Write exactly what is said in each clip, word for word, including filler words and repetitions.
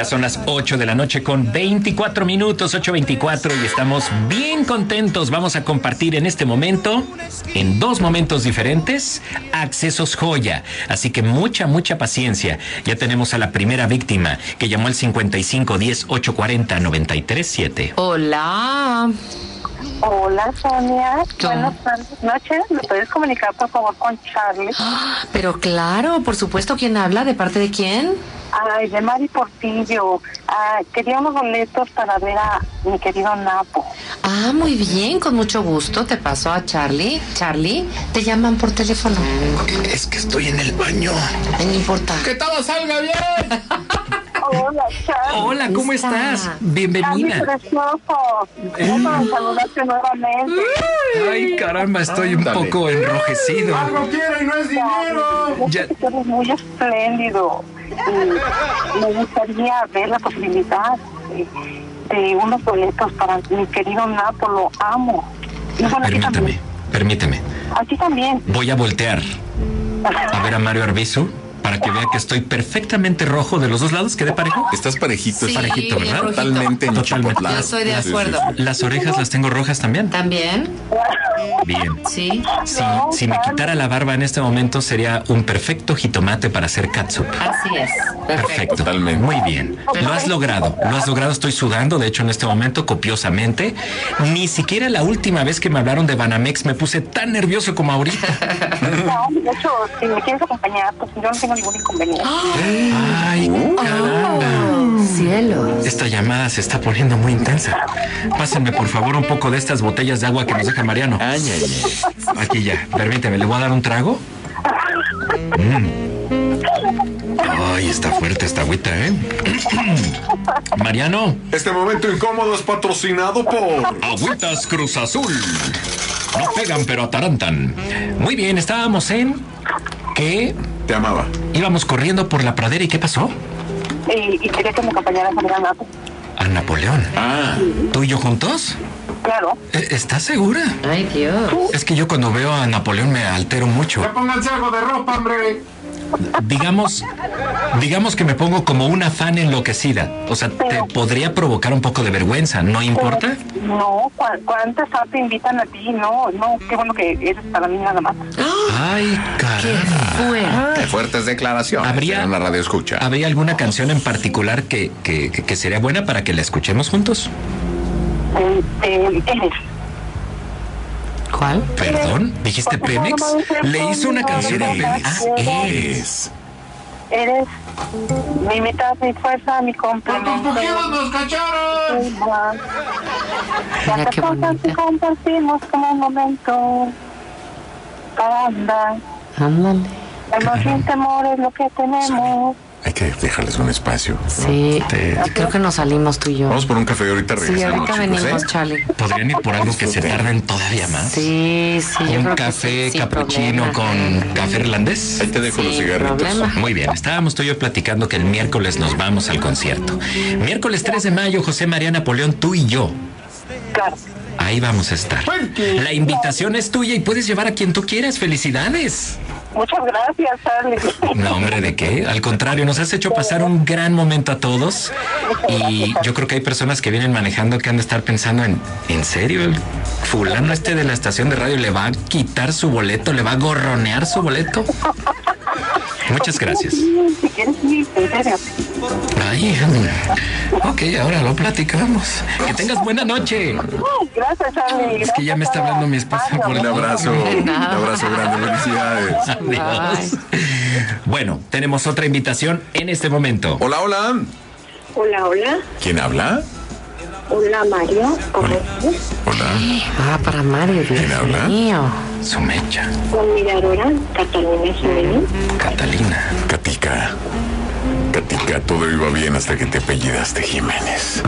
Ya son las ocho de la noche con veinticuatro minutos, ocho veinticuatro, y estamos bien contentos. Vamos a compartir en este momento, en dos momentos diferentes, Accesos Joya. Así que mucha, mucha paciencia. Ya tenemos a la primera víctima que llamó al cincuenta y cinco diez ocho cuarenta noventa y tres siete. Hola. Hola, Sonia. Buenas noches. ¿Me puedes comunicar, por favor, con Charlie? Ah, pero claro, por supuesto. ¿Quién habla? ¿De parte de quién? Ay, de Mari Portillo. Ah, quería unos boletos para ver a mi querido Napo. Ah, muy bien, con mucho gusto. Te paso a Charlie. Charlie, te llaman por teléfono. Es que estoy en el baño. No importa. ¡Que todo salga bien! Hola, Charlie. Hola, ¿cómo estás? Bienvenida. Charlie, precioso. Gusto de saludarte nuevamente. Ay, caramba, estoy un Ándale. poco enrojecido. Algo quiere y no es dinero. Ya. Tú eres muy espléndido. Y me gustaría ver la posibilidad de, de unos boletos para mi querido Napo. Lo amo. Y bueno, a ti Permítame, también. permíteme. A ti también. Voy a voltear a ver a Mario Arbizu para que vea que estoy perfectamente rojo de los dos lados. ¿Quedé parejo? Estás parejito, Sí, parejito, ¿verdad? rojito. Totalmente Totalmente. enchipotlado. Yo estoy de Sí, sí, acuerdo. sí. Las orejas las tengo rojas también. ¿También? Bien. Sí. Si, si me quitara la barba en este momento sería un perfecto jitomate para hacer catsup. Así es. Perfecto. Perfecto. Totalmente. Muy bien. Lo has logrado. Lo has logrado. Estoy sudando, de hecho, en este momento, copiosamente. Ni siquiera la última vez que me hablaron de Banamex me puse tan nervioso como ahorita. No, de hecho, si me quieres acompañar, pues yo no tengo ningún inconveniente. Ay, caramba. Cielo. Esta llamada se está poniendo muy intensa. Pásenme, por favor, un poco de estas botellas de agua que nos deja Mariano. Ay, ay, ay. Aquí ya. Permíteme, ¿le voy a dar un trago? Mm. Ay, está fuerte esta agüita, ¿eh? Mariano. Este momento incómodo es patrocinado por Agüitas Cruz Azul. No pegan, pero atarantan. Muy bien, estábamos en... ¿Qué? Te amaba. Íbamos corriendo por la pradera, ¿y qué pasó? Y, y quería que me acompañaras a ver a Napo. A Napoleón. Ah, ¿Tú y yo juntos? Claro. Eh, ¿Estás segura? Ay, Dios. Es que yo cuando veo a Napoleón me altero mucho. pónganse algo de ropa, hombre. Digamos, digamos que me pongo como una fan enloquecida. O sea, te podría provocar un poco de vergüenza, ¿no importa? No, ¿cu ¿cuántas te invitan a ti? No, no, qué bueno que eres para mí nada más. Ay, Qué caramba. fuerte. Qué fuertes declaraciones. Habría- En la radio escucha. ¿Habría alguna canción en particular que, que, que- que sería buena para que la escuchemos juntos? Eh, eh, eres. ¿Cuál? ¿Perdón? ¿Dijiste Pemex? ¿Le hizo una canción a Pemex? Ah, eres. Es. Eres mi mitad, mi fuerza, mi complemento. nos cacharon! Mira Mira qué bonita. compartimos como un momento. Caramba, Ándale. el sin temor es lo que tenemos. Hay que dejarles un espacio. Sí. Te- Creo que nos salimos tú y yo. Vamos por un café y ahorita Sí, regresamos, ahorita chicos, venimos, ¿eh? Charlie. ¿Podrían ir por algo que se tarden todavía más? Sí, sí, yo ¿Un creo que café sí, sin capuchino problema. con café irlandés? Ahí te dejo los Sin cigarritos. problema. Muy bien, estábamos tú y yo platicando que el miércoles nos vamos al concierto. Miércoles tres de mayo, José María Napoleón, tú y yo. Claro. Ahí vamos a estar. La invitación es tuya y puedes llevar a quien tú quieras. ¡Felicidades! Muchas gracias, Charlie. No, hombre, ¿de qué? Al contrario, nos has hecho pasar un gran momento a todos. Y yo creo que hay personas que vienen manejando que han de estar pensando en, ¿en serio? ¿El fulano este de la estación de radio le va a quitar su boleto? ¿Le va a gorronear su boleto? Muchas gracias. Si quieres, sí, en serio. Ay, ok, ahora lo platicamos. Que tengas buena noche. Gracias, Charlie. Es que ya me está hablando mi esposa por Un el abrazo. Un abrazo grande. Felicidades. Adiós. Bueno, tenemos otra invitación en este momento. Hola, hola. Hola, hola. ¿Quién habla? Hola, Mario. ¿Cómo estás? Hola. Ah, para Mario, Dios ¿Quién habla? mío. Su mecha, Con miradora, Catalina Jiménez. Catalina. Katica. Katica, todo iba bien hasta que te apellidaste Jiménez.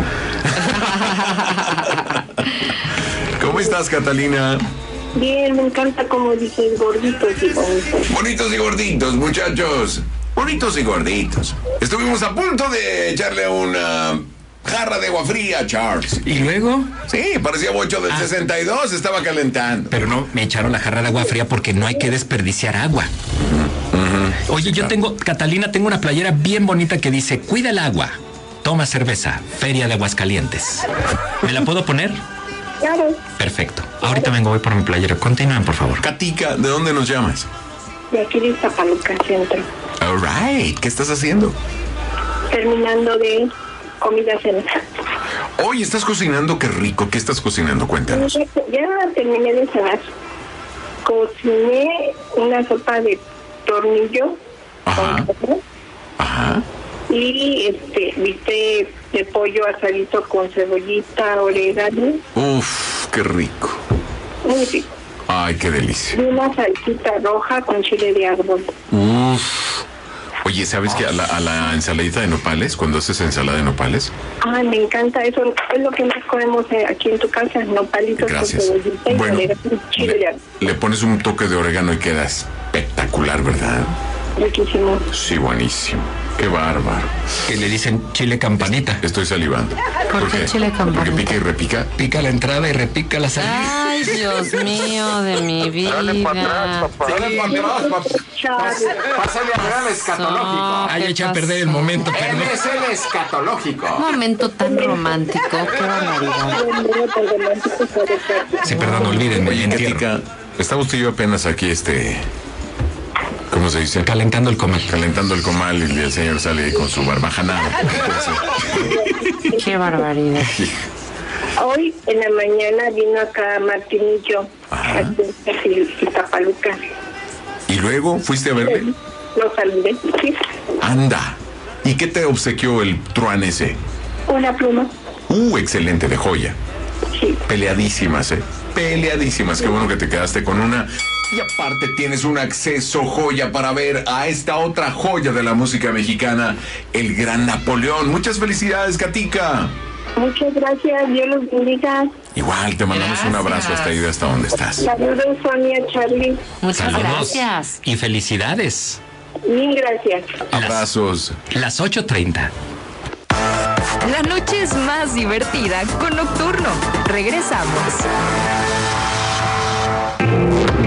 ¿Cómo estás, Catalina? Bien, me encanta como dices, gorditos y bonitos. Bonitos y gorditos, muchachos. Bonitos y gorditos. Estuvimos a punto de echarle una jarra de agua fría a Charles. ¿Y luego? Sí, parecía bocho del Ah. sesenta y dos, estaba calentando. Pero no, me echaron la jarra de agua fría porque no hay que desperdiciar agua. Oye, yo tengo, Catalina, tengo una playera bien bonita que dice, cuida el agua. Toma cerveza, Feria de Aguascalientes. ¿Me la puedo poner? Claro. Perfecto. Ahorita vengo, voy por mi playero. Continúen, por favor. Katica, ¿de dónde nos llamas? De aquí de Zapaluca Centro. All right. ¿Qué estás haciendo? Terminando de comida cena. Hoy estás cocinando, qué rico. ¿Qué estás cocinando? Cuéntanos. Ya terminé de cenar. Cociné una sopa de tornillo. Ajá. Con Ajá. y este bistec de pollo asadito con cebollita, orégano. Uf, qué rico. Muy rico. Ay, qué Y delicia. una salsita roja con chile de árbol. Uf. Oye, ¿sabes que a la, a la ensaladita de nopales, cuando haces ensalada de nopales? Ay, me encanta eso. Es lo que más comemos eh, aquí en tu casa, nopalitos Gracias. con cebollita y Bueno, orégano y chile de le, árbol. le pones un toque de orégano y queda espectacular, ¿verdad? Riquísimo. Sí, buenísimo. Qué bárbaro. Que le dicen chile campanita. Estoy salivando. ¿Por qué chile campanita? Porque pica y repica. Pica la entrada y repica la salida. Ay, Dios mío de mi vida. Dale para atrás, Charlie. Pásale a ver al escatológico. Ay, ¿qué echa a perder el pasó? momento, Él perdón. es el escatológico. Momento tan romántico, qué barbaridad. Sí, perdón, olvídenme. Oye, entierro. Katica, está usted y yo apenas aquí, este... ¿Cómo se dice? Calentando el comal. Calentando el comal y el señor sale ahí con su barbajanada. Qué barbaridad. Hoy en la mañana vino acá Martinillo, Ajá. aquí en Zapaluca. ¿Y luego fuiste a verle? Lo saludé. Sí. Anda. ¿Y qué te obsequió el truán ese? Una pluma. Uh, excelente, de joya. Sí. Peleadísimas, ¿eh? Peleadísimas. Qué bueno que te quedaste con una. Y aparte tienes un acceso joya para ver a esta otra joya de la música mexicana, el Gran Napoleón. Muchas felicidades, Katica. Muchas gracias. Dios los bendiga. Igual, te mandamos un abrazo hasta ahí, hasta donde estás. Saludos, Sonia, Charlie. Muchas Saludos. gracias. Y felicidades. Mil gracias. Abrazos. Las ocho treinta. La noche es más divertida con Nocturno. Regresamos.